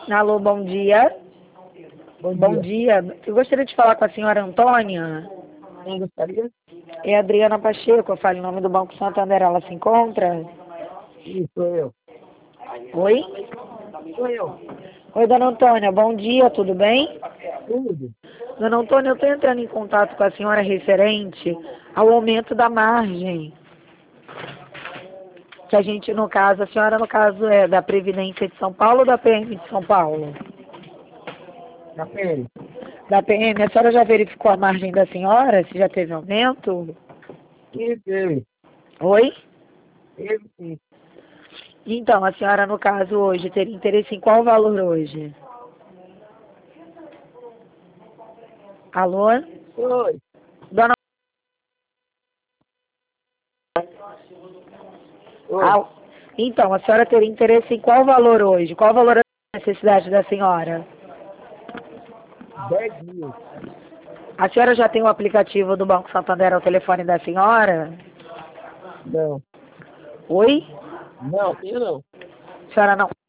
Alô, bom dia. Bom dia. Eu gostaria de falar com a senhora Antônia. Quem gostaria? É a Adriana Pacheco, eu falo em nome do Banco Santander. Ela se encontra? Sim, sou eu. Oi? Sou eu. Oi, dona Antônia, bom dia, tudo bem? Tudo. Dona Antônia, eu estou entrando em contato com a senhora referente ao aumento da margem. Que a gente, no caso, a senhora, no caso, é da Previdência de São Paulo ou da PM de São Paulo? Na pele. Da PM, a senhora já verificou a margem da senhora? Se já teve aumento? Sim, teve. Oi? Teve sim. Então, a senhora, no caso, hoje, teria interesse em qual valor hoje? Alô? Oi. Dona... Oi. Então, a senhora teria interesse em qual valor hoje? Qual o valor da necessidade da senhora? 10.000. A senhora já tem o aplicativo do Banco Santander ao telefone da senhora? Não. Oi? Não, tenho não. A senhora não